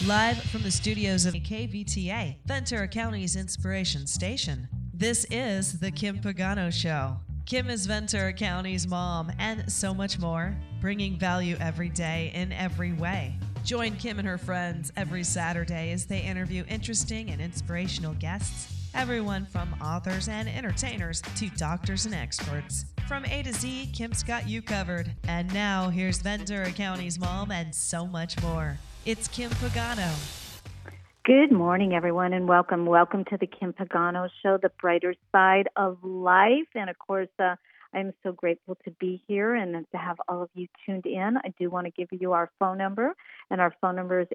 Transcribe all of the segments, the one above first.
Live from the studios of KVTA, Ventura County's Inspiration Station. This is The Kim Pagano Show. Kim is Ventura County's mom and so much more, bringing value every day in every way. Join Kim and her friends every Saturday as they interview interesting and inspirational guests, everyone from authors and entertainers to doctors and experts. From A to Z, Kim's got you covered. And now, here's Ventura County's mom and so much more. It's Kim Pagano. Good morning, everyone, and welcome. Welcome to the Kim Pagano Show, the brighter side of life. And, of course, I'm so grateful to be here and to have all of you tuned in. I do want to give you our phone number, and our phone number is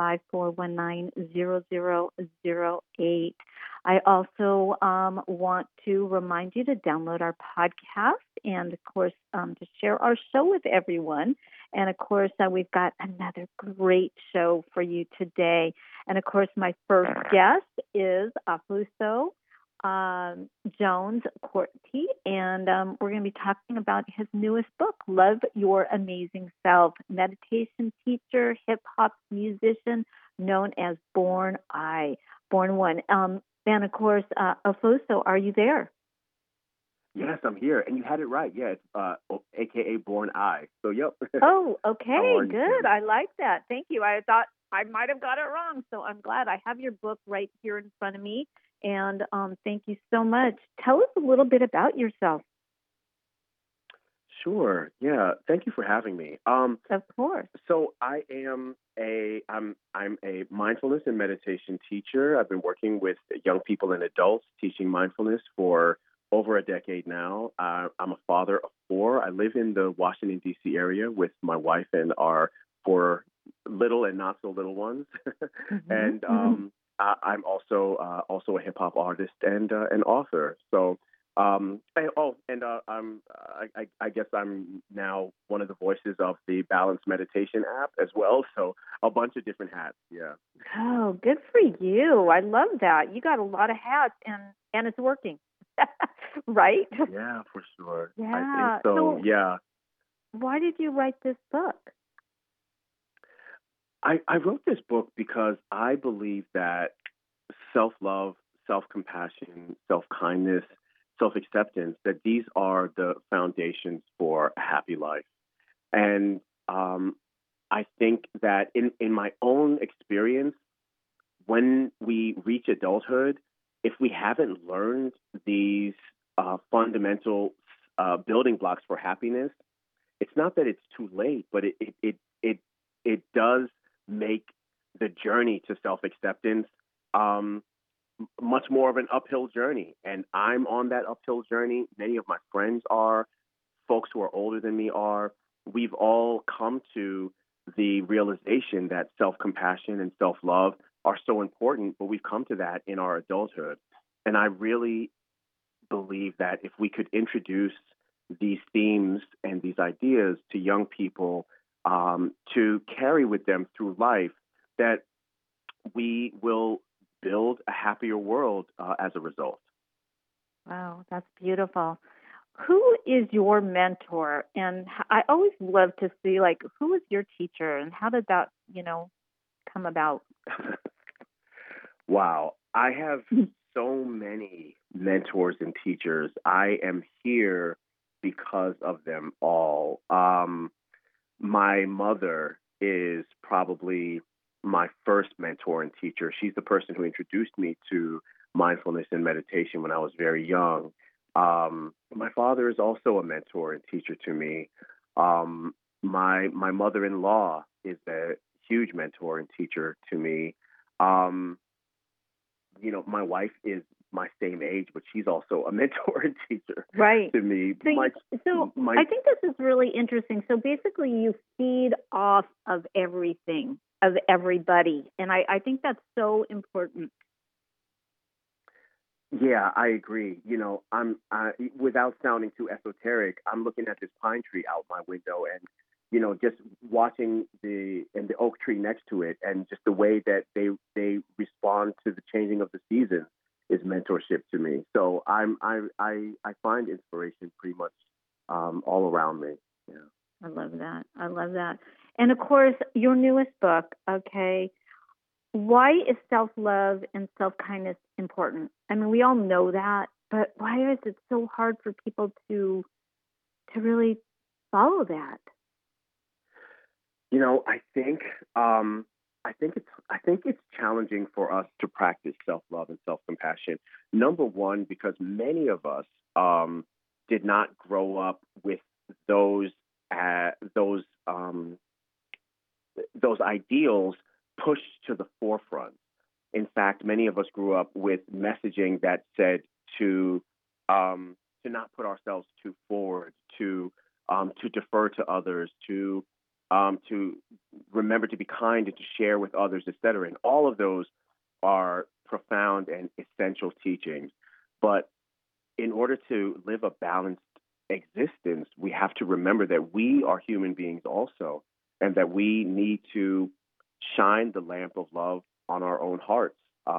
805-419-0008. I also want to remind you to download our podcast and, of course, to share our show with everyone. And, of course, we've got another great show for you today. And, of course, my first guest is Afuso Jones Corti, and we're going to be talking about his newest book, Love Your Amazing Self, meditation teacher, hip-hop musician known as Born One. And, of course, Afuso, are you there? Yes, I'm here, and you had it right. Yeah, it's AKA Born I. So, yep. Oh, okay, good. I like that. Thank you. I thought I might have got it wrong, so I'm glad. I have your book right here in front of me, and thank you so much. Tell us a little bit about yourself. Sure. Yeah. Thank you for having me. Of course. So I am I'm a mindfulness and meditation teacher. I've been working with young people and adults teaching mindfulness for over a decade now. I'm a father of four. I live in the Washington, D.C. area with my wife and our four little and not so little ones. Mm-hmm. And I'm also a hip hop artist and an author. So I guess I'm now one of the voices of the Balanced Meditation app as well. So a bunch of different hats. Yeah. Oh, good for you. I love that. You got a lot of hats and it's working. Right? Yeah, for sure. Yeah. I think so. Yeah. Why did you write this book? I wrote this book because I believe that self-love, self-compassion, self-kindness, self-acceptance, that these are the foundations for a happy life. And I think that in my own experience, when we reach adulthood, if we haven't learned these fundamental building blocks for happiness, it's not that it's too late, but it does make the journey to self-acceptance much more of an uphill journey. And I'm on that uphill journey. Many of my friends are, folks who are older than me are. We've all come to the realization that self-compassion and self-love are so important, but we've come to that in our adulthood. And I really believe that if we could introduce these themes and these ideas to young people to carry with them through life, that we will build a happier world as a result. Wow, that's beautiful. Who is your mentor? And I always love to see, who is your teacher and how did that, come about? Wow. I have so many mentors and teachers. I am here because of them all. My mother is probably my first mentor and teacher. She's the person who introduced me to mindfulness and meditation when I was very young. My father is also a mentor and teacher to me. My mother-in-law is a huge mentor and teacher to me. My wife is my same age, but she's also a mentor and teacher to me. I think this is really interesting. So basically you feed off of everything, of everybody. And I think that's so important. Yeah, I agree. I'm without sounding too esoteric, I'm looking at this pine tree out my window and, just watching the oak tree next to it and just the way that they respond to the changing of the seasons is mentorship to me. So I find inspiration pretty much all around me. Yeah. I love that. And of course, your newest book, okay, why is self-love and self-kindness important? I mean, we all know that, but why is it so hard for people to really follow that? You know, I think it's challenging for us to practice self love and self compassion. Number one, because many of us did not grow up with those uh, those um, those ideals pushed to the forefront. In fact, many of us grew up with messaging that said to not put ourselves too forward, to defer to others, to remember to be kind and to share with others, etc. And all of those are profound and essential teachings. But in order to live a balanced existence, we have to remember that we are human beings also, and that we need to shine the lamp of love on our own hearts,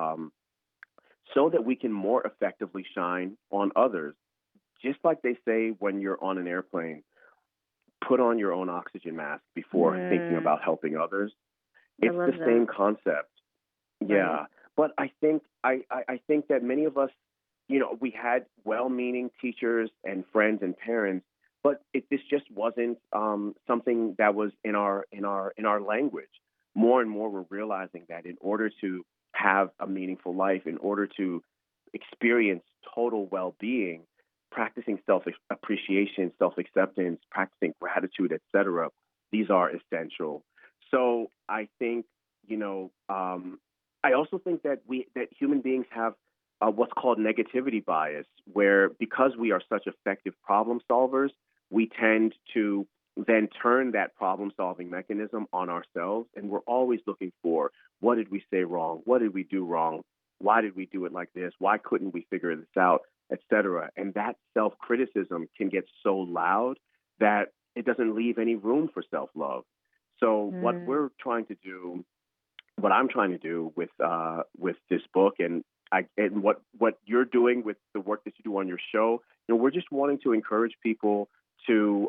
so that we can more effectively shine on others. Just like they say when you're on an airplane, put on your own oxygen mask before thinking Mm, about helping others. I It's the love that. same concept. Right. Yeah, but I think that many of us, you know, we had well-meaning teachers and friends and parents, but this just wasn't something that was in our language. More and more, we're realizing that in order to have a meaningful life, in order to experience total well-being, practicing self-appreciation, self-acceptance, practicing gratitude, etc. These are essential. So I think, you know, I also think that human beings have what's called negativity bias, where because we are such effective problem solvers, we tend to then turn that problem solving mechanism on ourselves, and we're always looking for, what did we say wrong? What did we do wrong? Why did we do it like this? Why couldn't we figure this out, etc. And that self criticism can get so loud that it doesn't leave any room for self love. So Mm, what I'm trying to do with this book, and what you're doing with the work that you do on your show, you know, we're just wanting to encourage people to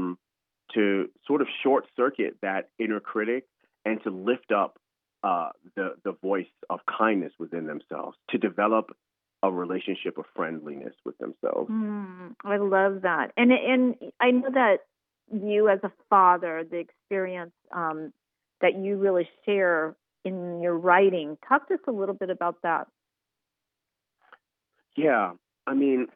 sort of short circuit that inner critic and to lift up the voice of kindness within themselves, to develop a relationship of friendliness with themselves. I love that. And I know that you as a father, the experience that you really share in your writing. Talk to us a little bit about that. Yeah, I mean,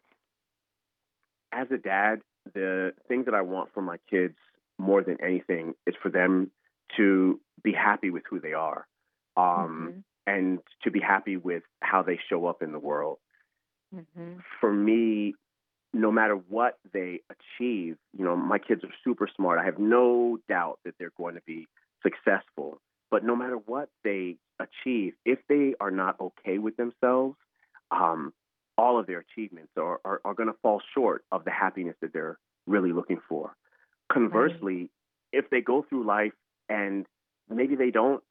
as a dad, the thing that I want for my kids more than anything is for them to be happy with who they are, Mhm. and to be happy with how they show up in the world. Mhm. For me, no matter what they achieve, you know, my kids are super smart. I have no doubt that they're going to be successful. But no matter what they achieve, if they are not okay with themselves, um, all of their achievements are going to fall short of the happiness that they're really looking for. Right. Conversely, if they go through life and maybe they don't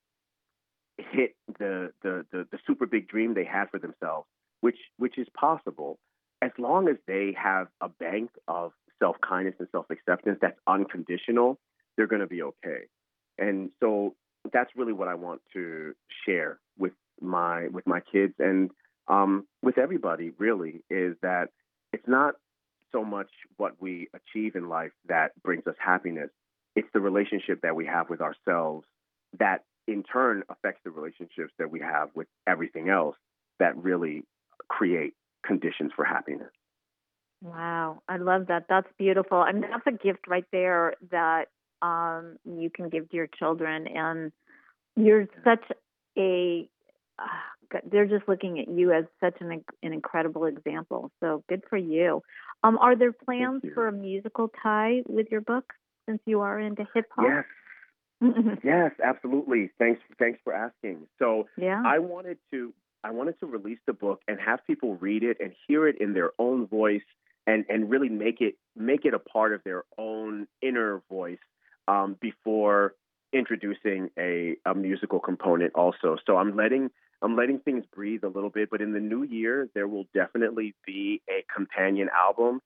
hit the super big dream they had for themselves, which is possible, as long as they have a bank of self kindness and self acceptance that's unconditional, they're going to be okay. And so that's really what I want to share with my kids, and with everybody. Really, is that it's not so much what we achieve in life that brings us happiness. It's the relationship that we have with ourselves that in turn affects the relationships that we have with everything else, that really create conditions for happiness. Wow, I love that. That's beautiful. I mean, that's a gift right there that you can give to your children. And you're such a, they're just looking at you as such an incredible example. So good for you. Are there Thank plans you. for a musical tie with your book since you are into hip hop? Yes, yes, absolutely. Thanks for asking. So Yeah. I wanted to I wanted to release the book and have people read it and hear it in their own voice, and really make it a part of their own inner voice, before introducing a musical component also. So I'm letting things breathe a little bit, but in the new year there will definitely be a companion album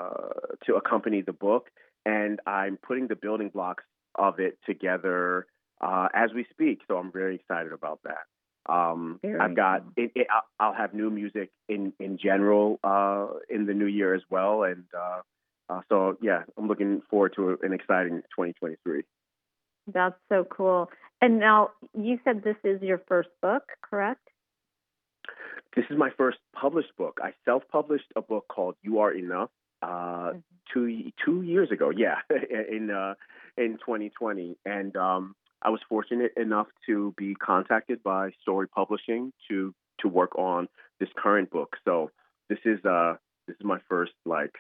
to accompany the book, and I'm putting the building blocks of it together as we speak. So I'm very excited about that. Very I've got cool. I'll have new music in general in the new year as well, and so yeah, I'm looking forward to an exciting 2023. That's so cool. And now you said this is your first book, correct? This is my first published book. I self-published a book called "You Are Enough" two years ago. Yeah, in 2020, and I was fortunate enough to be contacted by Story Publishing to work on this current book. So this is my first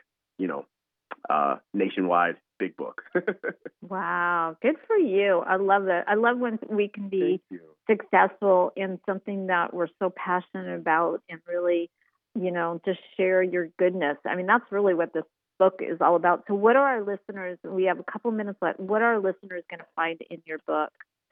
nationwide big book. Wow, good for you. I love it. I love when we can be successful in something that we're so passionate about and really, just share your goodness. I mean, that's really what this book is all about. So what are our listeners, we have a couple minutes left, what are our listeners going to find in your book?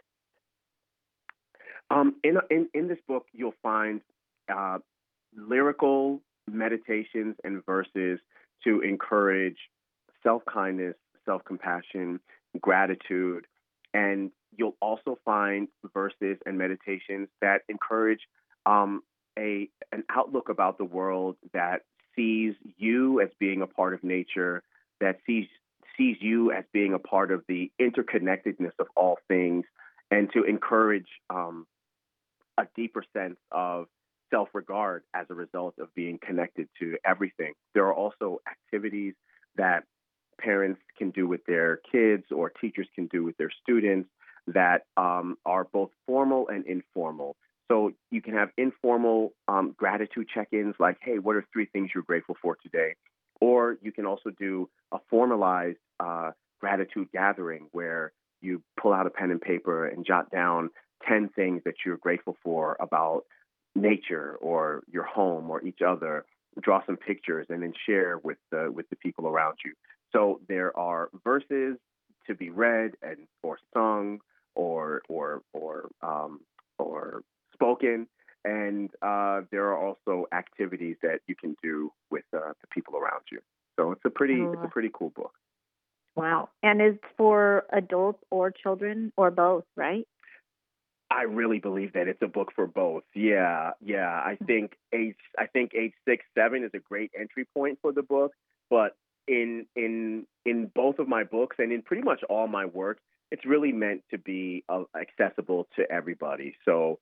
In this book, you'll find lyrical meditations and verses to encourage self-kindness, self-compassion, gratitude, and you'll also find verses and meditations that encourage an outlook about the world that sees you as being a part of nature, that sees you as being a part of the interconnectedness of all things, and to encourage a deeper sense of self-regard as a result of being connected to everything. There are also activities that parents can do with their kids or teachers can do with their students that are both formal and informal. So you can have informal gratitude check-ins like, hey, what are 3 things you're grateful for today? Or you can also do a formalized gratitude gathering where you pull out a pen and paper and jot down 10 things that you're grateful for about nature or your home or each other, draw some pictures, and then share with the people around you. So there are verses to be read and or sung or spoken, and there are also activities that you can do with the people around you. So it's a pretty cool book. Wow. And it's for adults or children or both, right? I really believe that it's a book for both. Yeah. I think age 6, 7 is a great entry point for the book. But in both of my books and in pretty much all my work, it's really meant to be accessible to everybody. So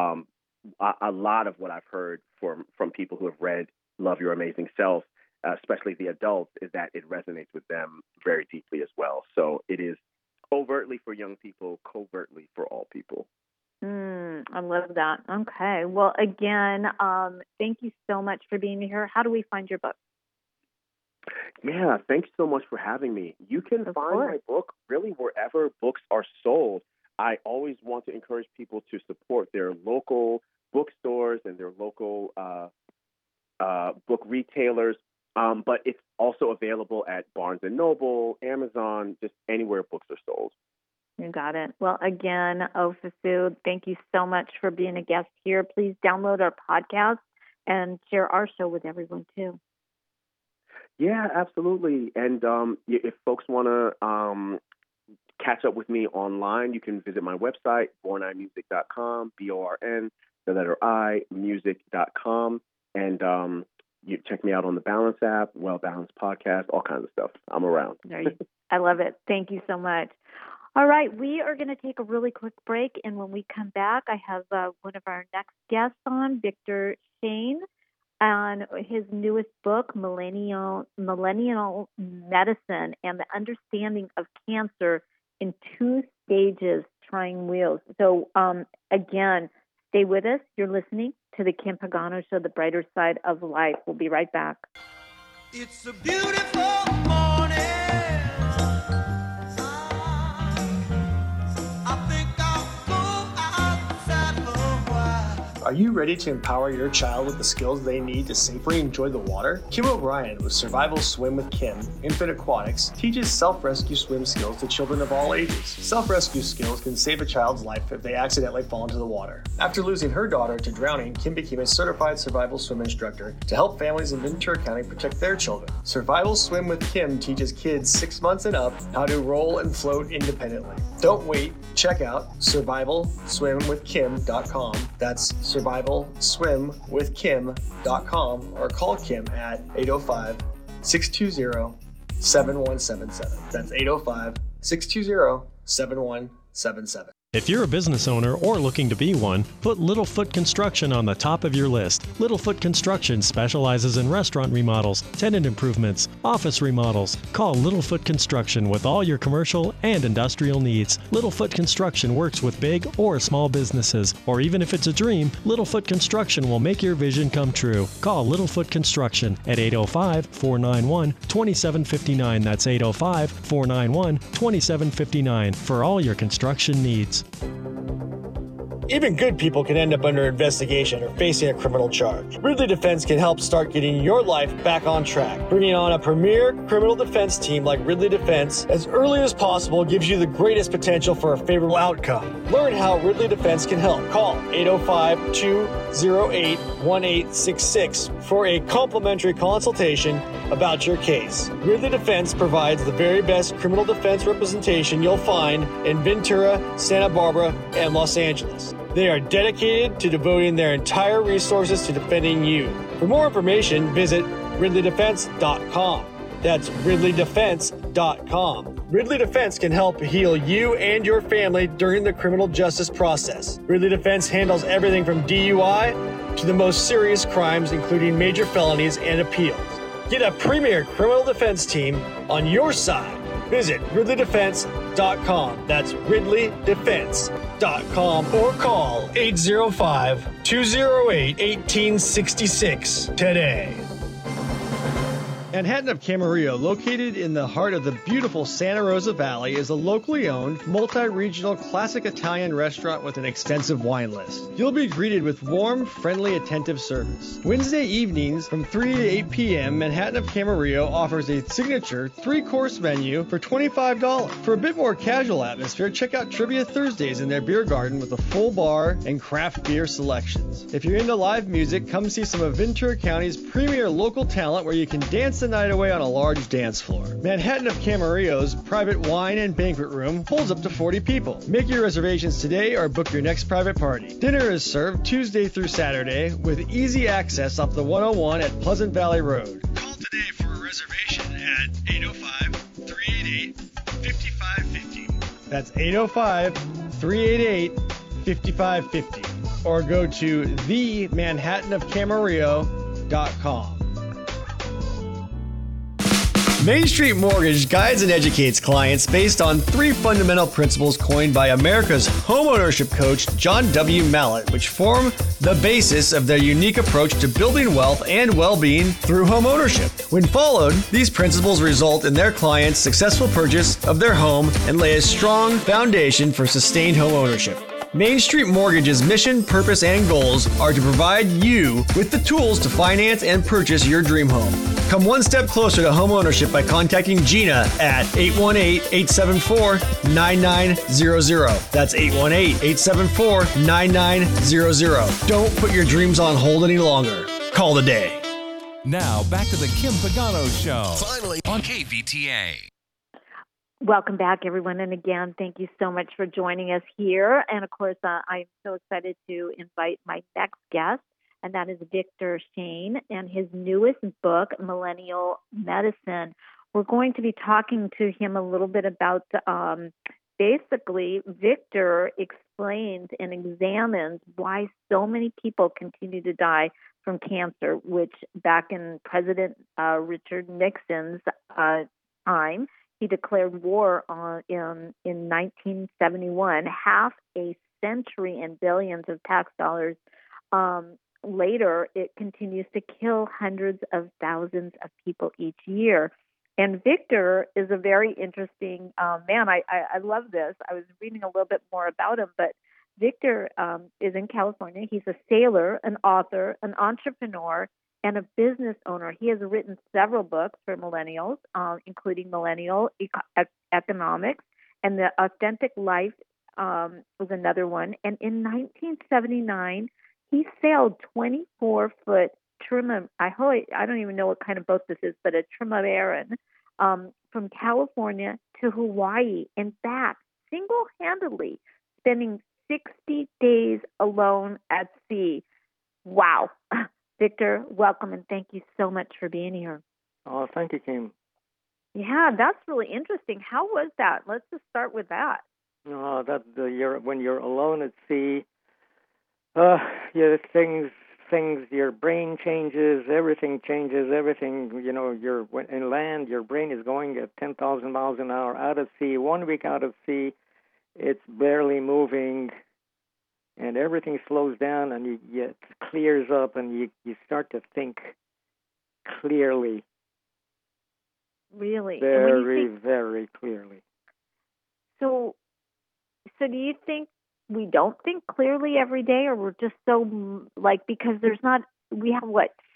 a lot of what I've heard from people who have read Love Your Amazing Self, especially the adults, is that it resonates with them very deeply as well. So it is overtly for young people, covertly for all people. I love that. Okay. Well, again, thank you so much for being here. How do we find your book? Yeah, thanks so much for having me. You can find my book really wherever books are sold. I always want to encourage people to support their local bookstores and their local book retailers. But it's also available at Barnes & Noble, Amazon, just anywhere books are sold. You got it. Well, again, Ofosu, thank you so much for being a guest here. Please download our podcast and share our show with everyone, too. Yeah, absolutely. And if folks want to catch up with me online, you can visit my website, bornimusic.com, BORN, the letter I, music.com. And you check me out on the Balance app, Well Balanced Podcast, all kinds of stuff. I'm around. I love it. Thank you so much. All right, we are going to take a really quick break, and when we come back, I have one of our next guests on, Victor Shane, on his newest book, Millennial Medicine and the Understanding of Cancer in 2 Stages, Trying Wheels. So, again, stay with us. You're listening to the Kim Pagano Show, The Brighter Side of Life. We'll be right back. It's a beautiful morning. Are you ready to empower your child with the skills they need to safely enjoy the water? Kim O'Brien with Survival Swim with Kim, Infant Aquatics, teaches self-rescue swim skills to children of all ages. Self-rescue skills can save a child's life if they accidentally fall into the water. After losing her daughter to drowning, Kim became a certified survival swim instructor to help families in Ventura County protect their children. Survival Swim with Kim teaches kids 6 months and up how to roll and float independently. Don't wait. Check out survivalswimwithkim.com. That's survivalswimwithkim.com or call Kim at 805-620-7177. That's 805-620-7177. If you're a business owner or looking to be one, put Littlefoot Construction on the top of your list. Littlefoot Construction specializes in restaurant remodels, tenant improvements, office remodels. Call Littlefoot Construction with all your commercial and industrial needs. Littlefoot Construction works with big or small businesses, or even if it's a dream, Littlefoot Construction will make your vision come true. Call Littlefoot Construction at 805-491-2759. That's 805-491-2759 for all your construction needs. Even good people can end up under investigation or facing a criminal charge. Ridley Defense can help start getting your life back on track. Bringing on a premier criminal defense team like Ridley Defense as early as possible gives you the greatest potential for a favorable outcome. Learn how Ridley Defense can help. Call 805-208-1866 for a complimentary consultation about your case. Ridley Defense provides the very best criminal defense representation you'll find in Ventura, Santa Barbara, and Los Angeles. They are dedicated to devoting their entire resources to defending you. For more information, visit RidleyDefense.com. That's RidleyDefense.com. Ridley Defense can help heal you and your family during the criminal justice process. Ridley Defense handles everything from DUI to the most serious crimes, including major felonies and appeals. Get a premier criminal defense team on your side. Visit RidleyDefense.com. That's RidleyDefense.com or call 805-208-1866 today. Manhattan of Camarillo, located in the heart of the beautiful Santa Rosa Valley, is a locally owned, multi-regional classic Italian restaurant with an extensive wine list. You'll be greeted with warm, friendly, attentive service. Wednesday evenings from 3 to 8 p.m., Manhattan of Camarillo offers a signature 3-course menu for $25. For a bit more casual atmosphere, check out Trivia Thursdays in their beer garden with a full bar and craft beer selections. If you're into live music, come see some of Ventura County's premier local talent where you can dance the night away on a large dance floor. Manhattan of Camarillo's private wine and banquet room holds up to 40 people. Make your reservations today or book your next private party. Dinner is served Tuesday through Saturday with easy access up the 101 at Pleasant Valley Road. Call today for a reservation at 805-388-5550. That's 805-388-5550. Or go to themanhattanofcamarillo.com. Main Street Mortgage guides and educates clients based on 3 fundamental principles coined by America's homeownership coach, John W. Mallett, which form the basis of their unique approach to building wealth and well-being through homeownership. When followed, these principles result in their clients' successful purchase of their home and lay a strong foundation for sustained homeownership. Main Street Mortgage's mission, purpose, and goals are to provide you with the tools to finance and purchase your dream home. Come one step closer to home ownership by contacting Gina at 818-874-9900. That's 818-874-9900. Don't put your dreams on hold any longer. Call today. Now, back to the Kim Pagano Show. Finally on KVTA. Welcome back, everyone. And again, thank you so much for joining us here. And of course, I'm so excited to invite my next guest, and that is Victor Shane and his newest book, Millennial Medicine. We're going to be talking to him a little bit about, basically, Victor explains and examines why so many people continue to die from cancer, which back in President Richard Nixon's time, he declared war in 1971, half a century and billions of tax dollars later. It continues to kill hundreds of thousands of people each year. And Victor is a very interesting man. I love this. I was reading a little bit more about him, but Victor is in California. He's a sailor, an author, an entrepreneur, and a business owner. He has written several books for millennials, including Millennial Economics and The Authentic Life was another one. And in 1979, he sailed 24-foot I don't even know what kind of boat this is, but a trimaran from California to Hawaii and back single-handedly, spending 60 days alone at sea. Wow. Victor, welcome, and thank you so much for being here. Oh, thank you, Kim. Yeah, that's really interesting. How was that? Let's just start with that. When you're alone at sea, things, your brain changes, everything changes, everything. When in land, your brain is going at 10,000 miles an hour. Out at sea, 1 week out at sea, it's barely moving. And everything slows down, and it clears up, and you start to think clearly. Really? Very, very clearly. So do you think we don't think clearly every day, or we're just so, because we have,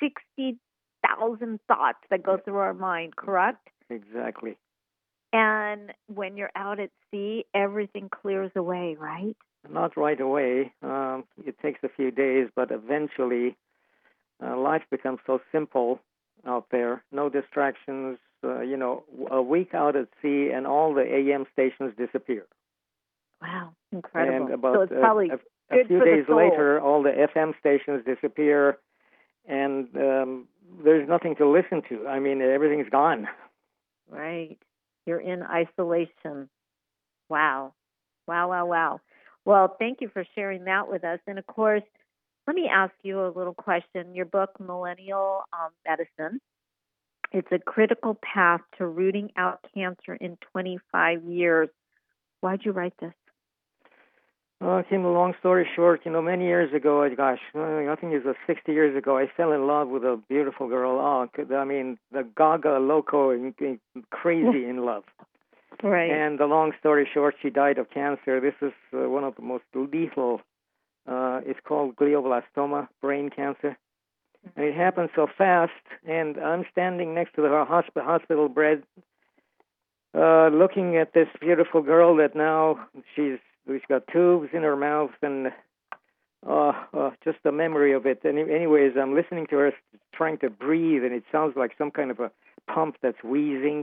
60,000 thoughts that go through our mind, correct? Exactly. And when you're out at sea, everything clears away, right? Not right away. It takes a few days, but eventually life becomes so simple out there. No distractions. A week out at sea and all the AM stations disappear. Wow, incredible. And about so it's probably a few days later, all the FM stations disappear, and there's nothing to listen to. I mean, everything's gone. Right. You're in isolation. Wow. Wow. Well, thank you for sharing that with us. And, of course, let me ask you a little question. Your book, Millennial Medicine, it's a critical path to rooting out cancer in 25 years. Why'd you write this? Kim, a long story short, many years ago, I think it was 60 years ago, I fell in love with a beautiful girl. The gaga, loco, and crazy in love. Right. And the long story short, she died of cancer. This is one of the most lethal. It's called glioblastoma, brain cancer. And it happened so fast, and I'm standing next to her hospital bed, looking at this beautiful girl that now she's got tubes in her mouth, and just the memory of it. And anyways, I'm listening to her trying to breathe, and it sounds like some kind of a pump that's wheezing.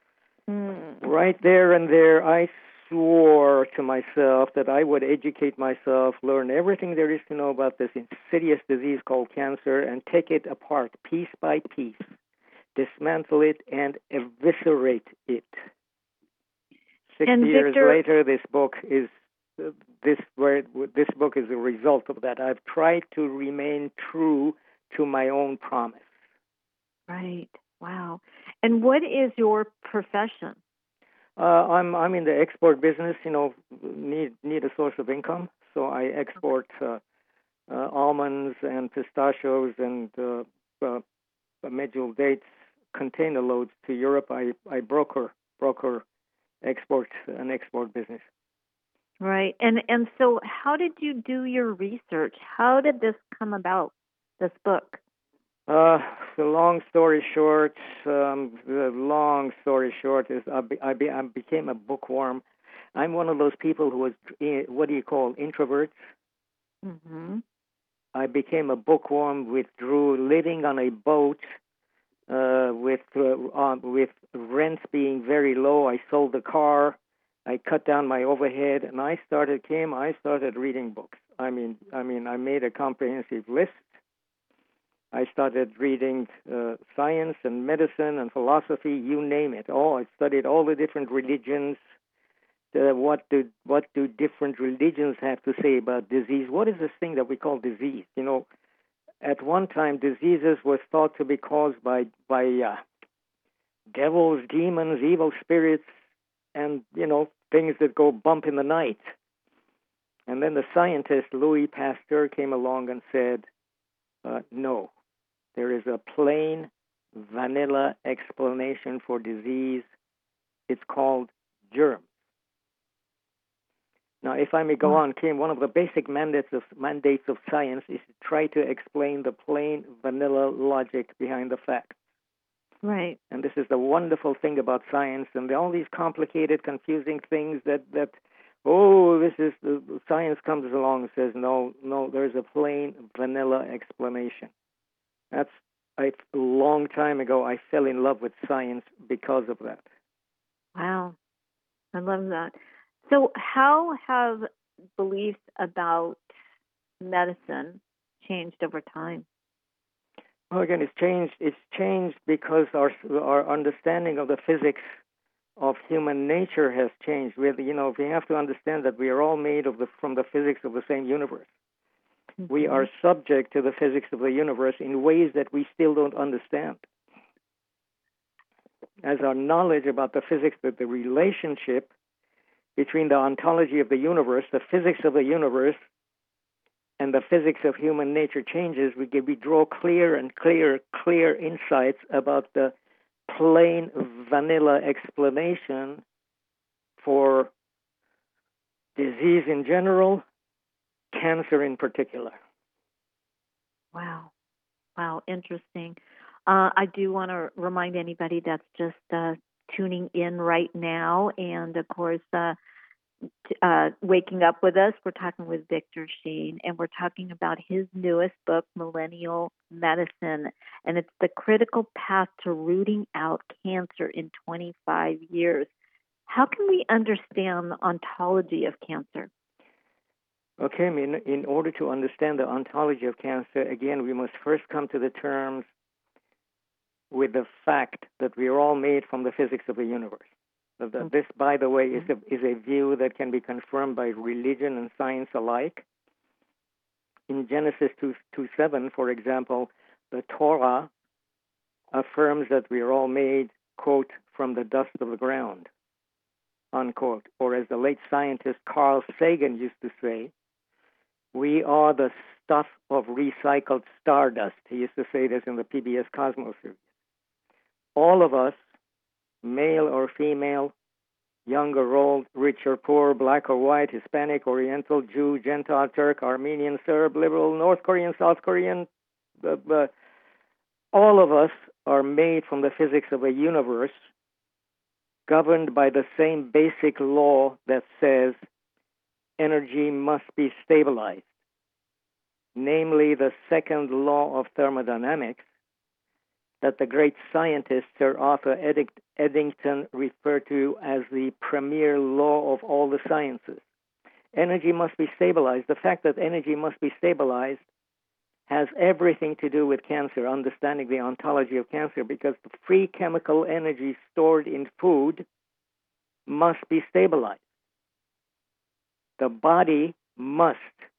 Right there and there, I swore to myself that I would educate myself, learn everything there is to know about this insidious disease called cancer, and take it apart piece by piece, dismantle it, and eviscerate it. 60 years later, this book is a result of that. I've tried to remain true to my own promise. Right. Wow. And what is your profession? I'm in the export business. Need a source of income, so I export almonds and pistachios and medjool dates, container loads to Europe. I broker export business. Right. And so how did you do your research? How did this come about, this book? The long story short is I became a bookworm. I'm one of those people who was, what do you call, introverts. Mm-hmm. I became a bookworm, withdrew, living on a boat, with rents being very low. I sold the car. I cut down my overhead, and I started reading books. I made a comprehensive list. I started reading science and medicine and philosophy, you name it. I studied all the different religions. What do different religions have to say about disease? What is this thing that we call disease? At one time, diseases was thought to be caused by devils, demons, evil spirits, and things that go bump in the night. And then the scientist Louis Pasteur came along and said, no. There is a plain, vanilla explanation for disease. It's called germs. Now, if I may go on, Kim, one of the basic mandates of science is to try to explain the plain vanilla logic behind the facts. Right. And this is the wonderful thing about science, and all these complicated, confusing things that science comes along and says, no, there's a plain vanilla explanation. That's a long time ago, I fell in love with science because of that. Wow. I love that. So how have beliefs about medicine changed over time? Well, again, it's changed because our understanding of the physics of human nature has changed. We have to understand that we are all made from the physics of the same universe. Mm-hmm. We are subject to the physics of the universe in ways that we still don't understand. As our knowledge about the physics, that the relationship between the ontology of the universe, the physics of the universe, and the physics of human nature changes, we draw clear insights about the plain vanilla explanation for disease in general, cancer in particular. Wow, interesting. I do want to remind anybody that's just tuning in right now, and of course, waking up with us, we're talking with Victor Sheen, and we're talking about his newest book, Millennial Medicine, and it's the critical path to rooting out cancer in 25 years. How can we understand the ontology of cancer? Okay, in order to understand the ontology of cancer, again, we must first come to the terms with the fact that we are all made from the physics of the universe. This, by the way, is a view that can be confirmed by religion and science alike. In Genesis 2:7, for example, the Torah affirms that we are all made, quote, from the dust of the ground, unquote. Or as the late scientist Carl Sagan used to say, we are the stuff of recycled stardust. He used to say this in the PBS Cosmos series. All of us, male or female, young or old, rich or poor, black or white, Hispanic, Oriental, Jew, Gentile, Turk, Armenian, Serb, liberal, North Korean, South Korean, all of us are made from the physics of a universe governed by the same basic law that says energy must be stabilized, namely the second law of thermodynamics that the great scientist Sir Arthur Eddington referred to as the premier law of all the sciences. Energy must be stabilized. The fact that energy must be stabilized has everything to do with cancer, understanding the ontology of cancer, because the free chemical energy stored in food must be stabilized. The body must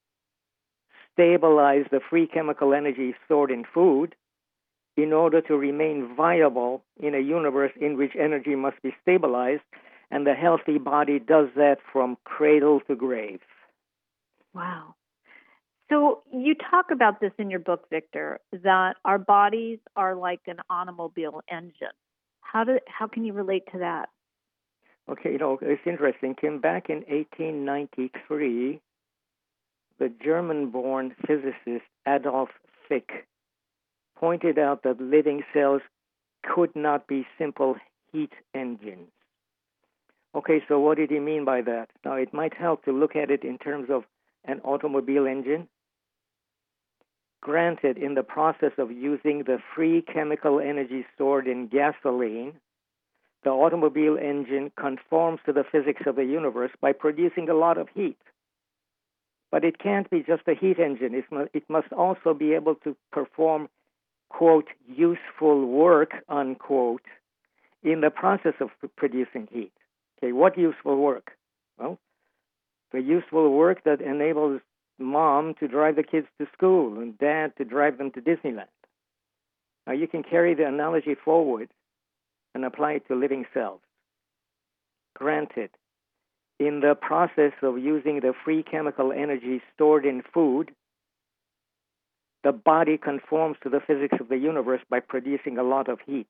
stabilize the free chemical energy stored in food in order to remain viable in a universe in which energy must be stabilized, and the healthy body does that from cradle to grave. Wow. So you talk about this in your book, Victor, that our bodies are like an automobile engine. How can you relate to that? Okay, it's interesting, Kim. Back in 1893, the German-born physicist Adolf Fick pointed out that living cells could not be simple heat engines. Okay, so what did he mean by that? Now, it might help to look at it in terms of an automobile engine. Granted, in the process of using the free chemical energy stored in gasoline, the automobile engine conforms to the physics of the universe by producing a lot of heat. But it can't be just a heat engine. It must also be able to perform, quote, useful work, unquote, in the process of producing heat. Okay, what useful work? Well, the useful work that enables mom to drive the kids to school and dad to drive them to Disneyland. Now, you can carry the analogy forward and apply it to living cells. Granted, in the process of using the free chemical energy stored in food, the body conforms to the physics of the universe by producing a lot of heat.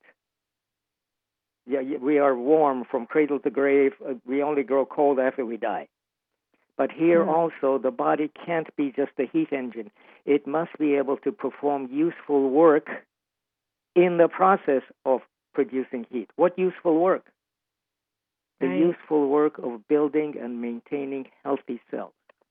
Yeah, we are warm from cradle to grave. We only grow cold after we die. But here also, the body can't be just a heat engine. It must be able to perform useful work in the process of producing heat. What useful work? The useful work of building and maintaining healthy cells.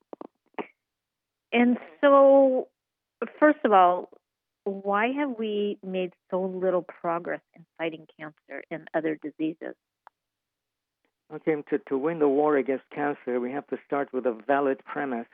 And so, first of all, why have we made so little progress in fighting cancer and other diseases? Okay, to win the war against cancer, we have to start with a valid premise.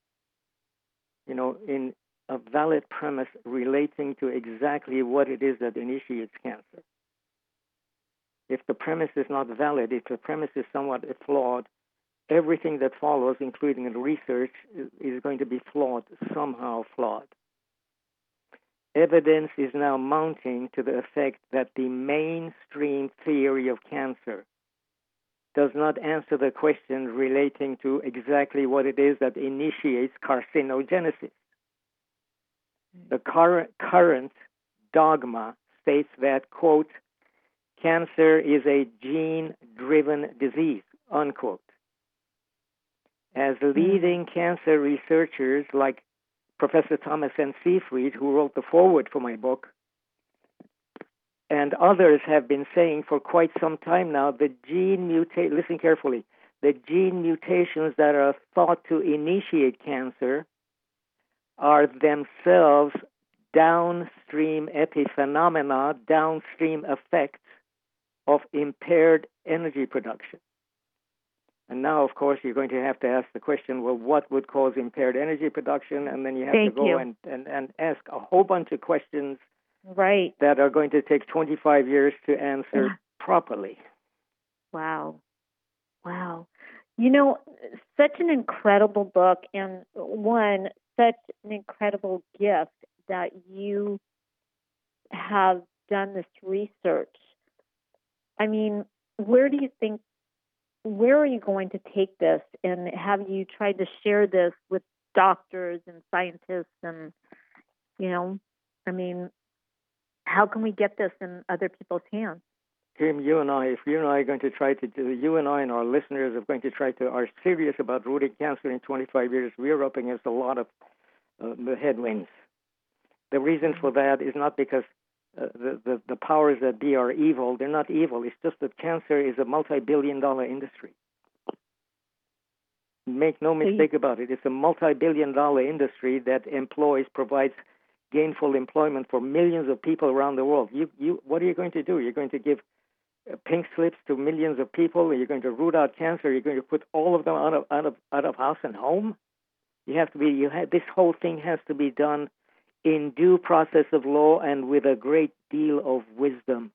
In a valid premise relating to exactly what it is that initiates cancer. If the premise is not valid, if the premise is somewhat flawed, everything that follows, including the research, is going to be flawed, somehow flawed. Evidence is now mounting to the effect that the mainstream theory of cancer does not answer the question relating to exactly what it is that initiates carcinogenesis. The current dogma states that, quote, cancer is a gene-driven disease, unquote. As leading cancer researchers like Professor Thomas N. Seyfried, who wrote the foreword for my book, and others have been saying for quite some time now, listen carefully, the gene mutations that are thought to initiate cancer are themselves downstream epiphenomena, downstream effects of impaired energy production. And now, of course, you're going to have to ask the question, well, what would cause impaired energy production? And then you have to go and ask a whole bunch of questions that are going to take 25 years to answer properly. Wow. Such an incredible book, and such an incredible gift that you have done this research. I mean, where are you going to take this? And have you tried to share this with doctors and scientists? And, how can we get this in other people's hands? Kim, if you and I are going to try to do, you and I and our listeners are going to are serious about rooting cancer in 25 years, we are up against a lot of the headwinds. The reason for that is not because the powers that be are evil. They're not evil. It's just that cancer is a multi-billion-dollar industry. Make no mistake about it. It's a multi-billion-dollar industry that provides gainful employment for millions of people around the world. What are you going to do? You're going to give pink slips to millions of people? You're going to root out cancer? You're going to put all of them out of house and home? This whole thing has to be done in due process of law and with a great deal of wisdom.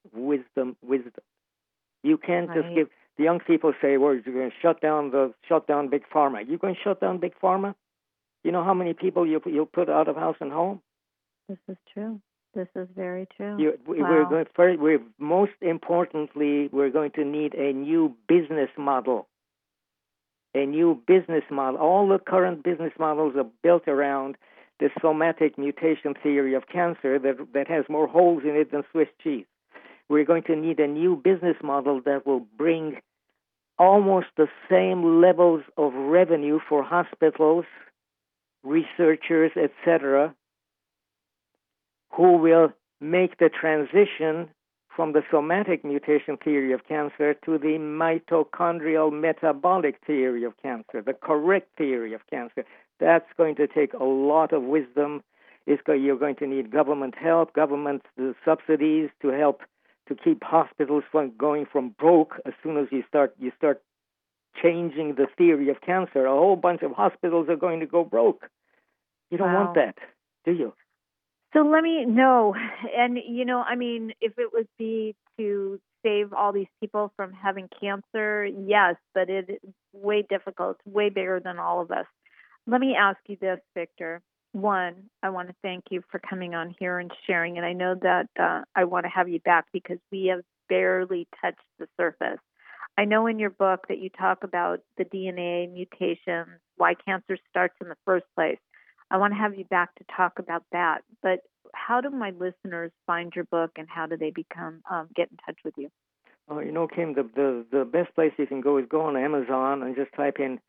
You can't just give. The young people say, "Well, you're going to shut down big pharma." You're going to shut down big pharma? You know how many people you'll put out of house and home? This is true. This is very true. Most importantly, we're going to need a new business model. A new business model. All the current business models are built around the somatic mutation theory of cancer that has more holes in it than Swiss cheese. We're going to need a new business model that will bring almost the same levels of revenue for hospitals, researchers, etc., who will make the transition from the somatic mutation theory of cancer to the mitochondrial metabolic theory of cancer, the correct theory of cancer. That's going to take a lot of wisdom. You're going to need government help, government subsidies to help to keep hospitals from going from broke as soon as you start changing the theory of cancer. A whole bunch of hospitals are going to go broke. You don't want that, do you? So let me know. And, if it would be to save all these people from having cancer, yes, but it's way difficult, way bigger than all of us. Let me ask you this, Victor. One, I want to thank you for coming on here and sharing. And I know that I want to have you back because we have barely touched the surface. I know in your book that you talk about the DNA mutations, why cancer starts in the first place. I want to have you back to talk about that. But how do my listeners find your book, and how do they get in touch with you? Kim, the best place you can go is go on Amazon and just type in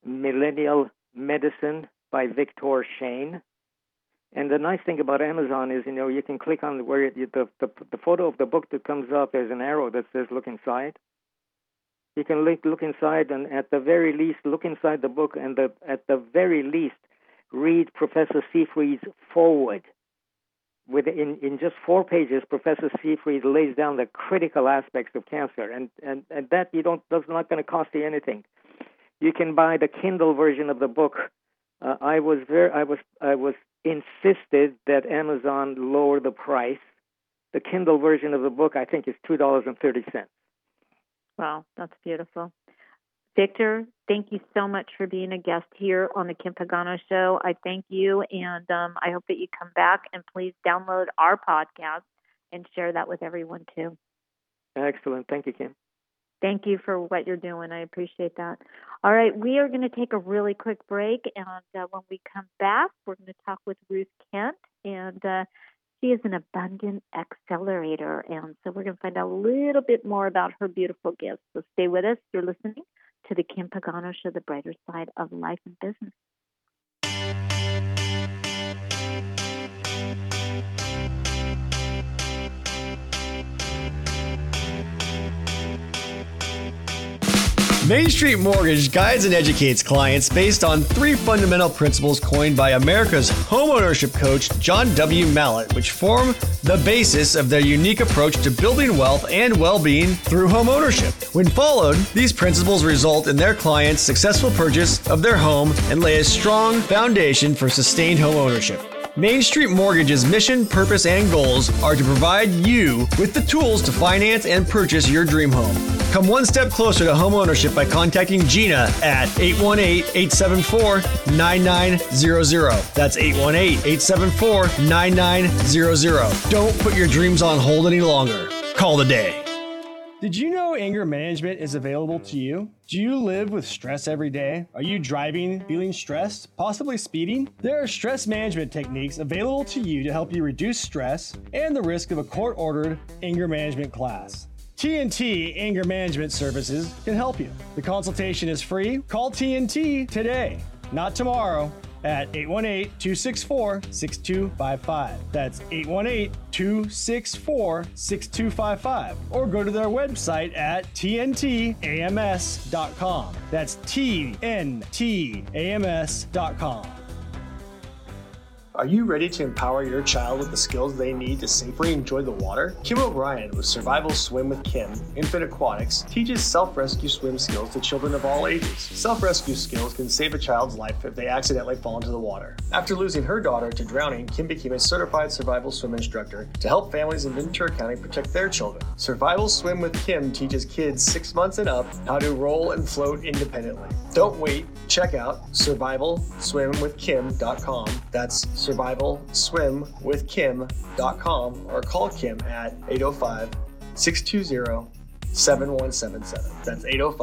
Millennial Medicine by Victor Shane. And the nice thing about Amazon is, you can click on where the photo of the book that comes up, there's an arrow that says look inside. You can look inside, and at the very least, look inside the book, and at the very least, read Professor Seyfried's foreword. In just 4 pages, Professor Seyfried lays down the critical aspects of cancer, and that that's not going to cost you anything. You can buy the Kindle version of the book. I was insisted that Amazon lower the price. The Kindle version of the book, I think, is $2.30. Wow, that's beautiful. Victor, thank you so much for being a guest here on the Kim Pagano Show. I thank you, and I hope that you come back, and please download our podcast and share that with everyone, too. Excellent. Thank you, Kim. Thank you for what you're doing. I appreciate that. All right, we are going to take a really quick break, and when we come back, we're going to talk with Ruth Kent, and she is an abundant accelerator, and so we're going to find out a little bit more about her beautiful gifts. So stay with us. You're listening to the Kim Pagano Show, the brighter side of life and business. Main Street Mortgage guides and educates clients based on 3 fundamental principles coined by America's homeownership coach, John W. Mallett, which form the basis of their unique approach to building wealth and well-being through homeownership. When followed, these principles result in their clients' successful purchase of their home and lay a strong foundation for sustained homeownership. Main Street Mortgage's mission, purpose, and goals are to provide you with the tools to finance and purchase your dream home. Come one step closer to home ownership by contacting Gina at 818-874-9900. That's 818-874-9900. Don't put your dreams on hold any longer. Call today. Did you know anger management is available to you? Do you live with stress every day? Are you driving, feeling stressed, possibly speeding? There are stress management techniques available to you to help you reduce stress and the risk of a court-ordered anger management class. TNT Anger Management Services can help you. The consultation is free. Call TNT today, not tomorrow, at 818-264-6255. That's 818-264-6255. Or go to their website at tntams.com. That's tntams.com. Are you ready to empower your child with the skills they need to safely enjoy the water? Kim O'Brien with Survival Swim with Kim, Infant Aquatics, teaches self-rescue swim skills to children of all ages. Self-rescue skills can save a child's life if they accidentally fall into the water. After losing her daughter to drowning, Kim became a certified survival swim instructor to help families in Ventura County protect their children. Survival Swim with Kim teaches kids 6 months and up how to roll and float independently. Don't wait. Check out survivalswimwithkim.com. That's survivalswimwithkim.com, or call Kim at 805-620-7177. That's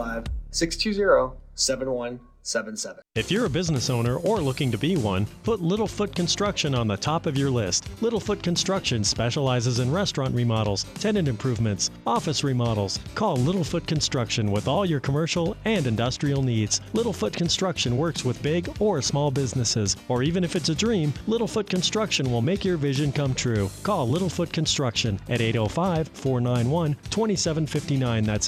805-620-7177. If you're a business owner or looking to be one, put Littlefoot Construction on the top of your list. Littlefoot Construction specializes in restaurant remodels, tenant improvements, office remodels. Call Littlefoot Construction with all your commercial and industrial needs. Littlefoot Construction works with big or small businesses, or even if it's a dream, Littlefoot Construction will make your vision come true. Call Littlefoot Construction at 805-491-2759. That's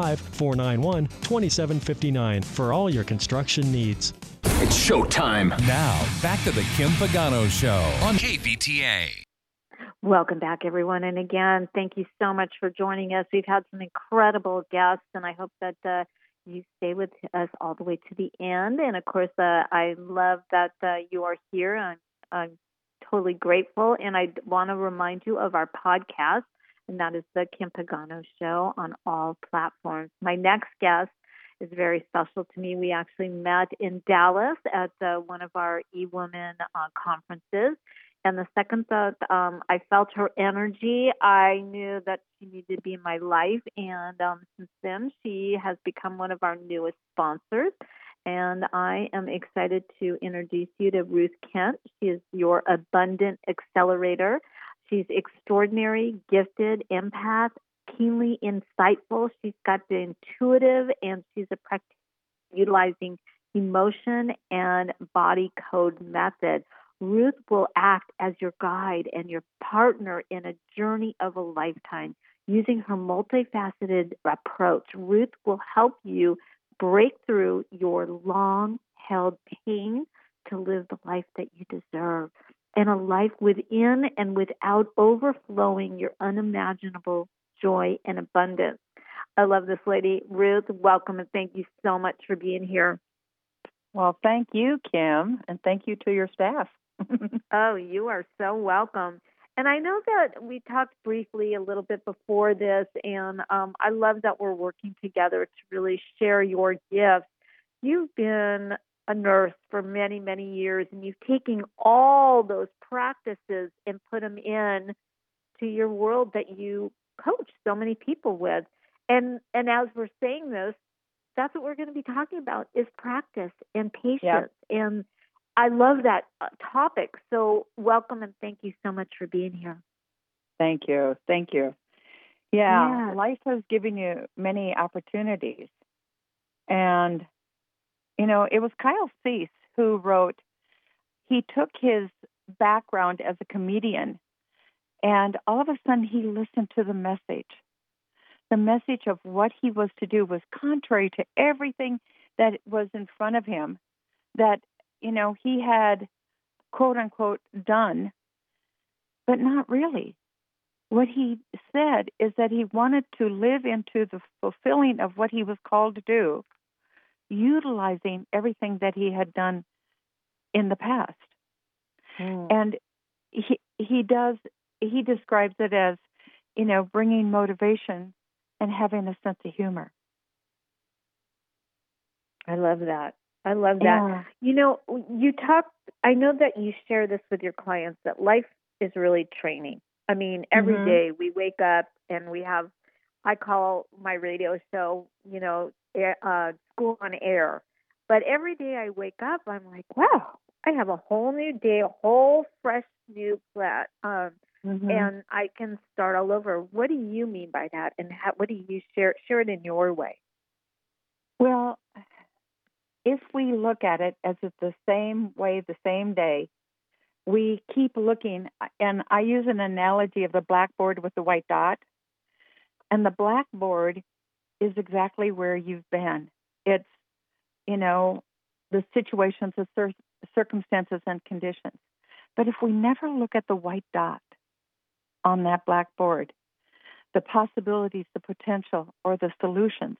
805-491-2759 for all your construction needs. It's showtime. Now, back to the Kim Pagano Show on KVTA. Welcome back, everyone. And again, thank you so much for joining us. We've had some incredible guests, and I hope that you stay with us all the way to the end. And, of course, I love that you are here. I'm totally grateful. And I want to remind you of our podcast, and that is the Kim Pagano Show on all platforms. My next guest is very special to me. We actually met in Dallas at one of our eWomen conferences. And the second that I felt her energy, I knew that she needed to be in my life. And since then, she has become one of our newest sponsors. And I am excited to introduce you to Ruth Kent. She is your abundant accelerator. She's extraordinary, gifted, empath, keenly insightful. She's got the intuitive, and she's a practitioner utilizing emotion and body code method. Ruth will act as your guide and your partner in a journey of a lifetime. Using her multifaceted approach, Ruth will help you break through your long-held pain to live the life that you deserve, and a life within and without overflowing your unimaginable joy and abundance. I love this lady. Ruth, welcome, and thank you so much for being here. Well, thank you, Kim, and thank you to your staff. Oh, you are so welcome. And I know that we talked briefly a little bit before this, and I love that we're working together to really share your gifts. You've been a nurse for many, many years, and you've taken all those practices and put them in to your world that you coach so many people with. And as we're saying this, that's what we're going to be talking about is practice and patience. Yep. And I love that topic. So welcome and thank you so much for being here. Thank you. Thank you. Yeah, life has given you many opportunities. And, you know, it was Kyle Cease who wrote, he took his background as a comedian, and all of a sudden he listened to the message. The message of what he was to do was contrary to everything that was in front of him that, you know, he had, quote unquote, done, but not really. What he said is that he wanted to live into the fulfilling of what he was called to do, utilizing everything that he had done in the past. And he describes it as, you know, bringing motivation and having a sense of humor. I love that. I love that. Yeah. You know, I know that you share this with your clients, that life is really training. I mean, every day we wake up and I call my radio show, you know, School on Air. But every day I wake up, I'm like, wow, I have a whole new day, a whole fresh new flat. And I can start all over. What do you mean by that? And what do you share it in your way? Well, if we look at it as it's the same way, the same day, we keep looking, and I use an analogy of the blackboard with the white dot. And the blackboard is exactly where you've been. It's, you know, the situations, the circumstances and conditions. But if we never look at the white dot on that blackboard, the possibilities, the potential, or the solutions,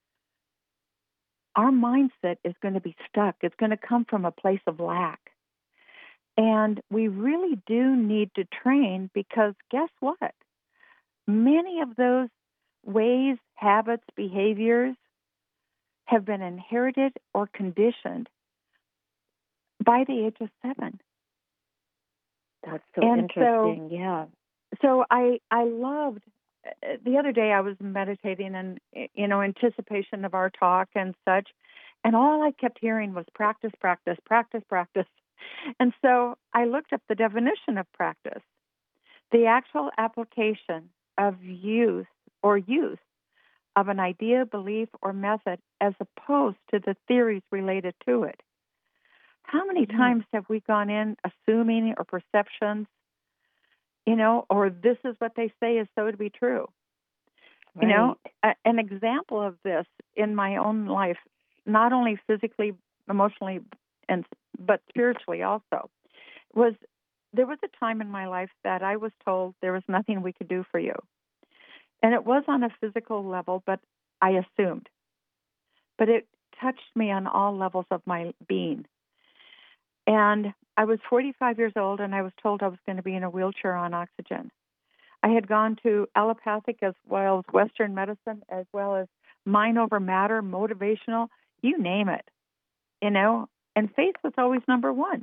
our mindset is going to be stuck. It's going to come from a place of lack. And we really do need to train because guess what? Many of those ways, habits, behaviors have been inherited or conditioned by the age of 7. That's so interesting. Yeah. So I loved, the other day I was meditating and, you know, anticipation of our talk and such, and all I kept hearing was practice, practice, practice, practice. And so I looked up the definition of practice, the actual application of use of an idea, belief, or method as opposed to the theories related to it. How many times have we gone in assuming or perceptions, you know, or this is what they say is so to be true? Right. You know, an example of this in my own life, not only physically, emotionally, but spiritually also, there was a time in my life that I was told there was nothing we could do for you. And it was on a physical level, but I assumed. But it touched me on all levels of my being. And I was 45 years old, and I was told I was going to be in a wheelchair on oxygen. I had gone to allopathic as well as Western medicine, as well as mind over matter, motivational, you name it, you know, and faith was always number one.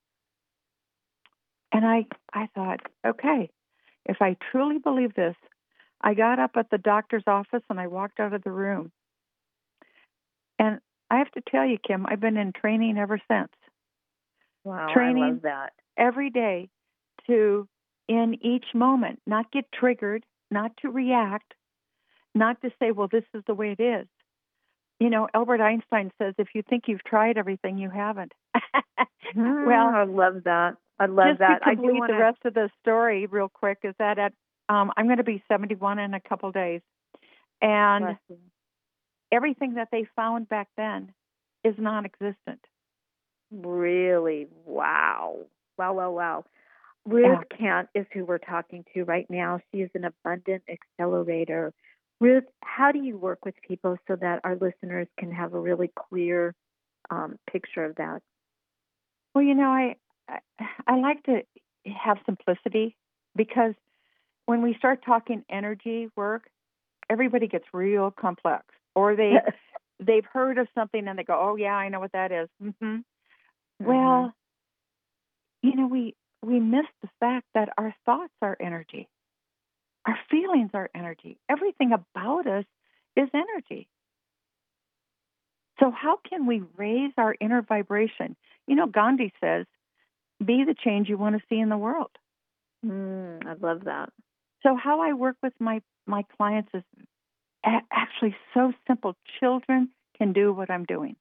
And I thought, okay, if I truly believe this, I got up at the doctor's office and I walked out of the room. And I have to tell you, Kim, I've been in training ever since. Wow, training I love that. Every day to, in each moment, not get triggered, not to react, not to say, well, this is the way it is, Albert Einstein says, if you think you've tried everything, you haven't. Well, I love that. I love that. Just to complete the rest of the story real quick is that I'm going to be 71 in a couple days. And everything that they found back then is non-existent. Really? Wow. Wow. Ruth Kent is who we're talking to right now. She is an abundant accelerator. Ruth, how do you work with people so that our listeners can have a really clear picture of that? Well, I like to have simplicity, because when we start talking energy work, everybody gets real complex, or they've heard of something and they go, "Oh yeah, I know what that is." Mm-hmm. Well, we miss the fact that our thoughts are energy. Our feelings are energy. Everything about us is energy. So how can we raise our inner vibration? Gandhi says, be the change you want to see in the world. I love that. So how I work with my clients is actually so simple. Children can do what I'm doing.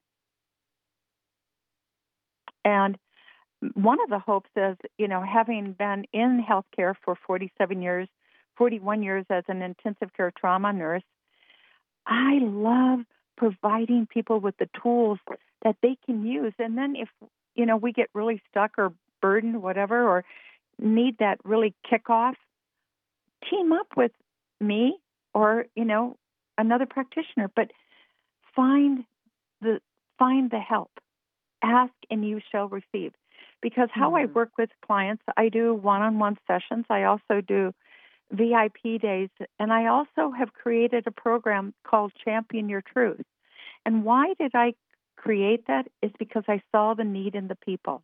And one of the hopes is, having been in healthcare for 41 years as an intensive care trauma nurse, I love providing people with the tools that they can use. And then if, we get really stuck or burdened, whatever, or need that really kickoff, team up with me or, another practitioner, but find the help. Ask and you shall receive. Because how I work with clients, I do one-on-one sessions. I also do VIP days. And I also have created a program called Champion Your Truth. And why did I create that? Is because I saw the need in the people.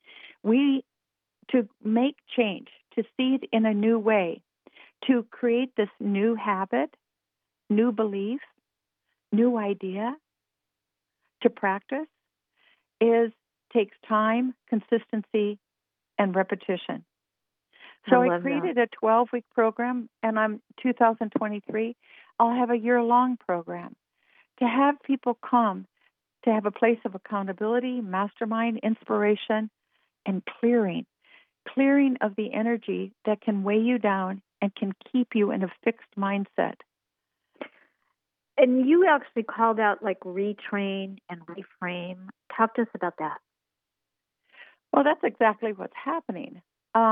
To make change, to see it in a new way, to create this new habit, new belief, new idea, to practice, takes time, consistency, and repetition. So I created a 12-week program, and I'm 2023. I'll have a year-long program to have people come, to have a place of accountability, mastermind, inspiration, and clearing of the energy that can weigh you down and can keep you in a fixed mindset. And you actually called out like retrain and reframe. Talk to us about that. Well, that's exactly what's happening.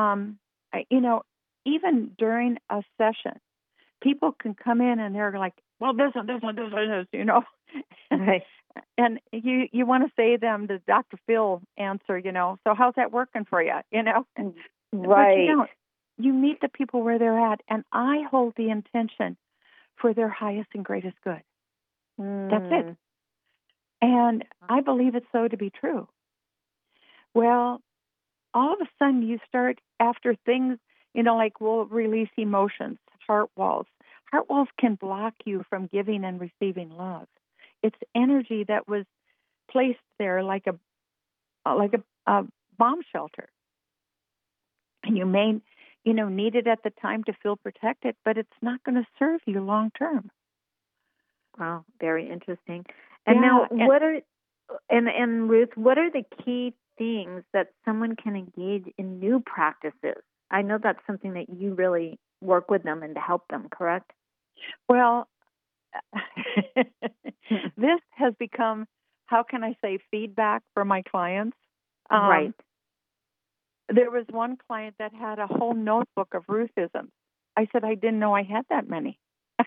Even during a session, people can come in and they're like, well, this one, Right. And you want to say them the Dr. Phil answer, so how's that working for you, Right. But you meet the people where they're at, and I hold the intention for their highest and greatest good. That's it. And I believe it so to be true. Well, all of a sudden you start after things, like we'll release emotions, heart walls. Heart walls can block you from giving and receiving love. It's energy that was placed there like a bomb shelter. And you may, need it at the time to feel protected, but it's not going to serve you long term. Wow, very interesting. And now, Ruth, what are the key things that someone can engage in new practices? I know that's something that you really work with them and to help them, correct? Well, this has become, how can I say, feedback for my clients. Right. There was one client that had a whole notebook of Ruthisms. I said, I didn't know I had that many.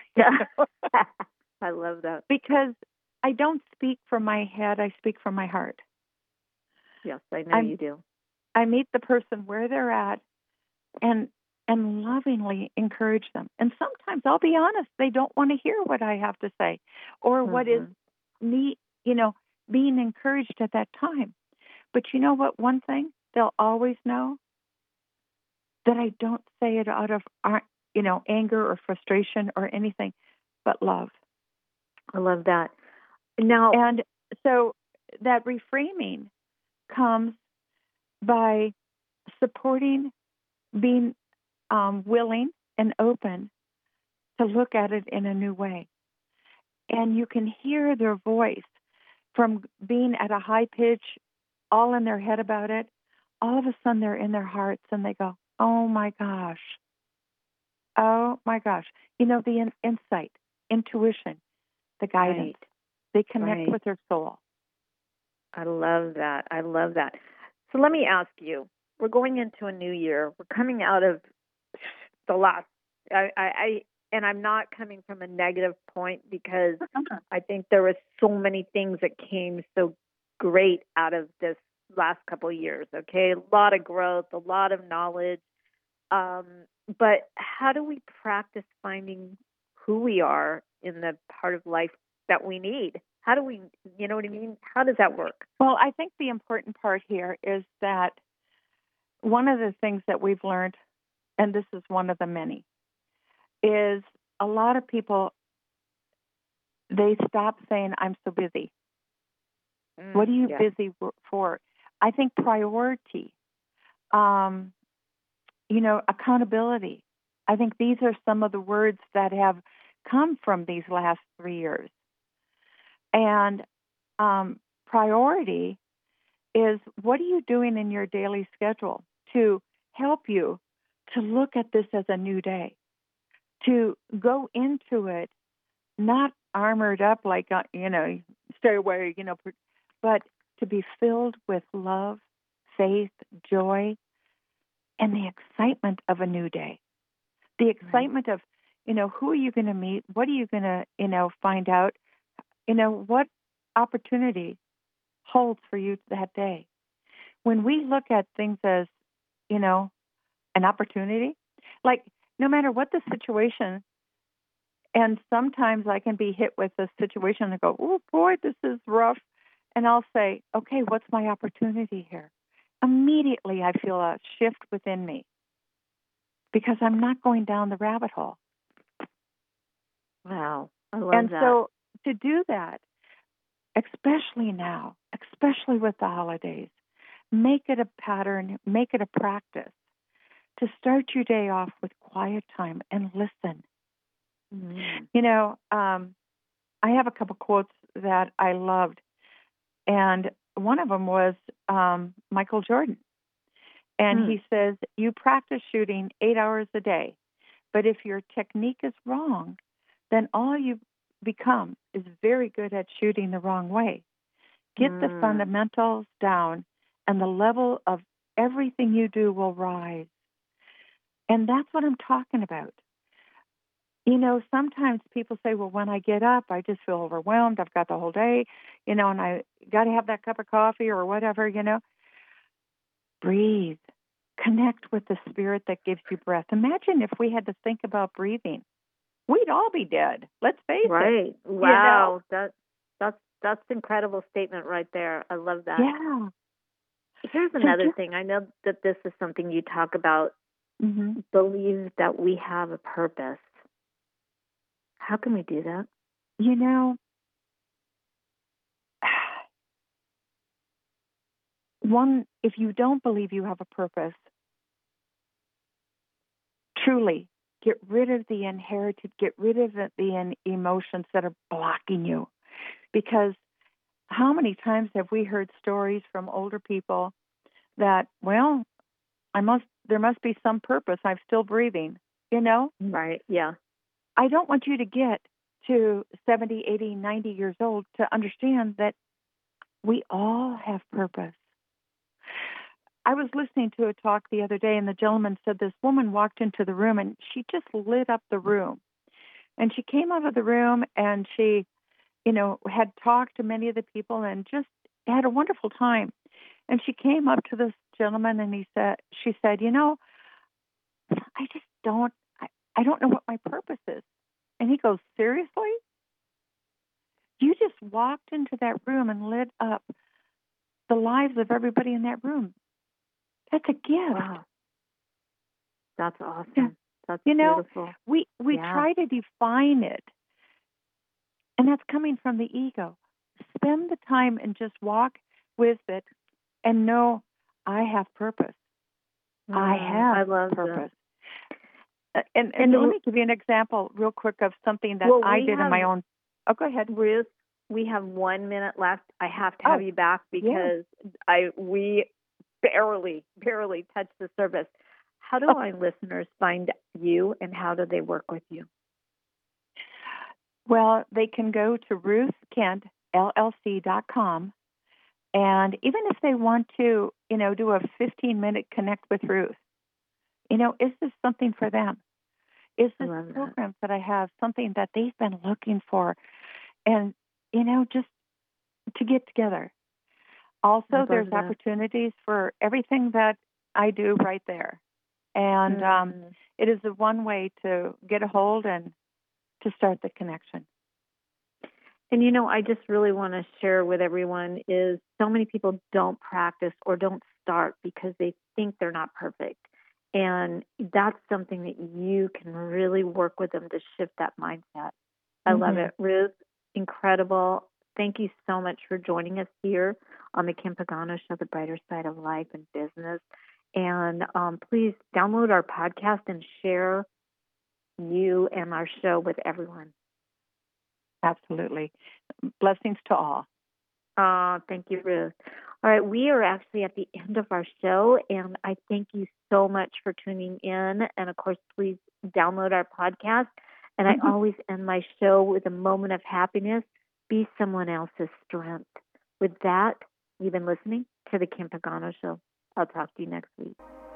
I love that. Because I don't speak from my head, I speak from my heart. Yes, I know you do. I meet the person where they're at and lovingly encourage them. And sometimes, I'll be honest, they don't want to hear what I have to say or what is being encouraged at that time. But you know what? One thing they'll always know, that I don't say it out of anger or frustration or anything, but love. I love that. Now, and so that reframing comes by supporting, being willing and open to look at it in a new way. and you can hear their voice from being at a high pitch, all in their head about it. All of a sudden, they're in their hearts, and they go, "Oh my gosh, oh my gosh!" The insight, intuition, the guidance. Right. They connect Right. with their soul. I love that. I love that. So let me ask you, we're going into a new year. We're coming out of the last, and I'm not coming from a negative point, because I think there were so many things that came so great out of this last couple of years. Okay. A lot of growth, a lot of knowledge. But how do we practice finding who we are in the part of life that we need? How do we, you know what I mean? How does that work? Well, I think the important part here is that one of the things that we've learned, and this is one of the many, is a lot of people, they stop saying, "I'm so busy." What are you busy for? I think priority, accountability. I think these are some of the words that have come from these last 3 years. And priority is, what are you doing in your daily schedule to help you to look at this as a new day, to go into it not armored up like, stay away, but to be filled with love, faith, joy, and the excitement of a new day. The excitement of, who are you going to meet? What are you going to, find out? What opportunity holds for you that day? When we look at things as, an opportunity, like no matter what the situation, and sometimes I can be hit with a situation and go, "Oh boy, this is rough." And I'll say, "Okay, what's my opportunity here?" Immediately I feel a shift within me because I'm not going down the rabbit hole. Wow. I love and that. So to do that, especially now, especially with the holidays, make it a pattern, make it a practice to start your day off with quiet time and listen. I have a couple quotes that I loved, and one of them was Michael Jordan. And he says, "You practice shooting 8 hours a day, but if your technique is wrong, then all you become is very good at shooting the wrong way. Get the fundamentals down, and the level of everything you do will rise." And that's what I'm talking about. Sometimes people say, "Well, when I get up, I just feel overwhelmed. I've got the whole day, and I got to have that cup of coffee or whatever, Breathe. Connect with the spirit that gives you breath. Imagine if we had to think about breathing. We'd all be dead. Let's face it. Right. Wow. That's an incredible statement right there. I love that. Yeah. Here's another thing. I know that this is something you talk about. Believe that we have a purpose. How can we do that? If you don't believe you have a purpose, truly get rid of the inherited, get rid of the emotions that are blocking you. Because how many times have we heard stories from older people that, well, there must be some purpose. I'm still breathing, Right, yeah. I don't want you to get to 70, 80, 90 years old to understand that we all have purpose. I was listening to a talk the other day, and the gentleman said this woman walked into the room, and she just lit up the room. And she came out of the room, and she, had talked to many of the people and just had a wonderful time. And she came up to this gentleman, and she said, I don't know what my purpose is. And he goes, "Seriously? You just walked into that room and lit up the lives of everybody in that room. That's a gift." Wow. That's awesome. Yeah. That's beautiful. We try to define it, and that's coming from the ego. Spend the time and just walk with it and know, I have purpose. I love purpose. And let me give you an example real quick of something that I did in my own. Oh, go ahead. Ruth, we have 1 minute left. I have to have you back because we barely touched the surface. How do our listeners find you, and how do they work with you? Well, they can go to RuthKentLLC.com, and even if they want to, do a 15-minute Connect with Ruth, is this something for them? Is this program that I have something that they've been looking for? And, just to get together. Also, there's opportunities for everything that I do right there. And it is the one way to get a hold and to start the connection. And, I just really want to share with everyone is so many people don't practice or don't start because they think they're not perfect. And that's something that you can really work with them to shift that mindset. I love it. Ruth, incredible. Thank you so much for joining us here on the Kim Pagano Show, The Brighter Side of Life and Business. And please download our podcast and share you and our show with everyone. Absolutely. Blessings to all. Thank you, Ruth. All right, we are actually at the end of our show, and I thank you so much for tuning in. And, of course, please download our podcast. And I always end my show with a moment of happiness. Be someone else's strength. With that, you've been listening to The Kim Pagano Show. I'll talk to you next week.